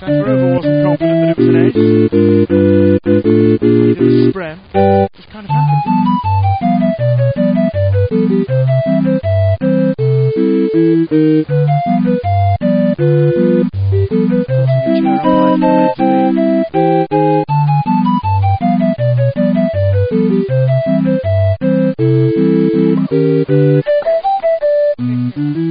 Grover wasn't confident that it was an ace. Neither was Sprem. Just kind of happened. Forcing a chair umpire to come into the